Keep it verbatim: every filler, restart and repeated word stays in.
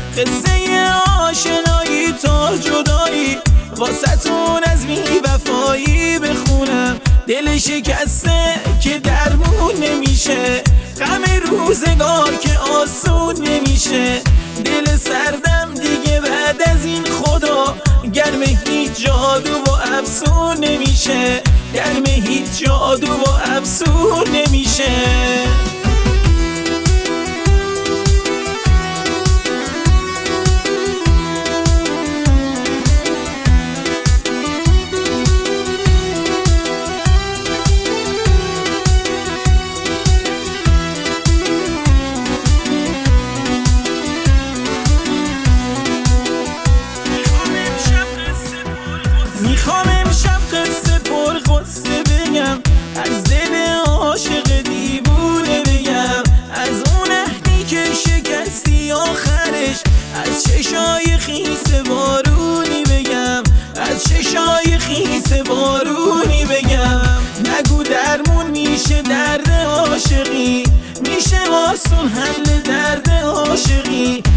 قصه آشنایی تا جدایی، واسه‌تون از بی وفایی بخونم. دل شکسته که درمون نمیشه، غم روزگار که آسون نمیشه. دل سردم دیگه بعد از این خدا، گرم هیچ جادو و افسون نمیشه، گرم هیچ جادو و افسون نمیشه. میخوام امشب قصه پر غصه بگم، از دل عاشق دیوونه بگم، از اون عهدی که شکستی آخرش، از چشای خیس بارونی بگم، از چشای خیس بارونی بگم. نگو درمون میشه درد عاشقی، میشه آسون حل درد عاشقی.